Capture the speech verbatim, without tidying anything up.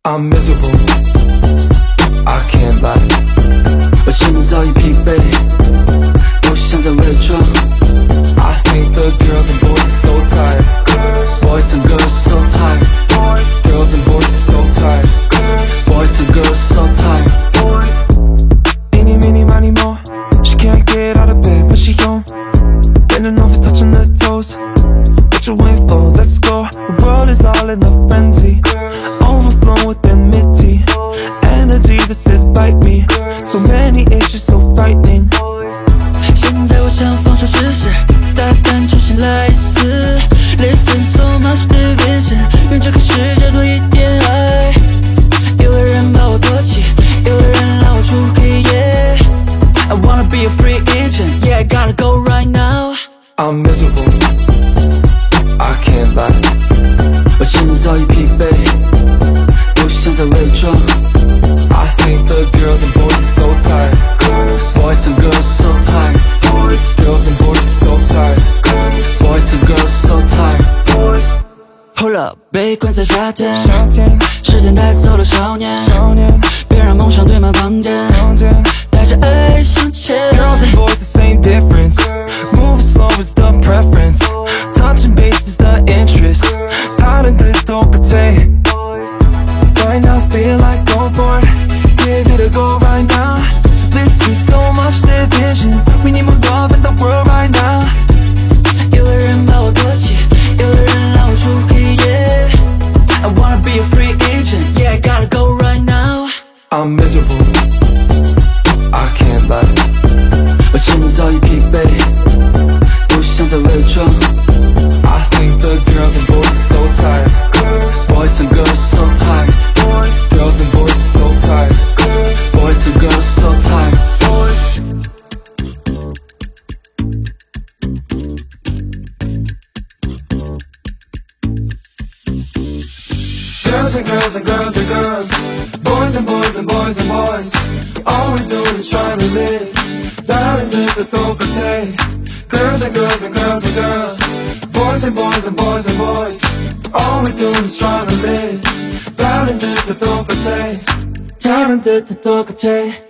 I'm miserable, I can't lie， 我心早已疲惫，不想再伪装。I think the girls and boys are so tired, boys and girls so tired, girls and boys are so tired, boys and girls so tired. Eeny, meeny, miny, mo, she can't get out of bed, but she home, bending over, touching her toes. What you waiting for? Let's go. The world is all in a frenzy, overflowing with enmity, energy that says bite me. So many issues, so frightening. 现在我想放手试试，大胆重新来一次。Listen so much division， 愿这个世界多一点爱。有个人把我唾弃，有个人让我出黑夜。I wanna be a free agent, yeah I gotta go right now. I'm miserable, I can't lie， 我心早已疲惫，不想再伪装。I think the girls and boys are so tired, boys and girls so tired, girls and boys are so tired, boys and girls so tired. Hold up， 被困在夏天， 夏天， 时间带走了少年， 少年， 别让梦想堆满房间， 房间， 带着爱向前。 Girls and boys the same difference, move slow is the preference, touching base is the interest. 다른 뜻도 끝에 right now feel like going for it, give it a go right now. Listen so much division, we need more love in the world right now. 有个人把我唾弃，有个人让我出黑夜。I wanna be a free agent, yeah I gotta go right now. I'm miserable, I can't lie， 我心早已疲惫，不想再伪装。I think the girls and boys are so tired, boys and girls so tired, girls and boys are so tired, boys and girls so tired. Girls and girls and girls and girls, boys and boys and boys and boys, all we do is try to live, 다른 뜻도 똑같아. Girls and girls and girls and girls, boys and boys and boys and boys, all we do is try to live, 다른 뜻도 똑같아, 다른 뜻도 똑같아.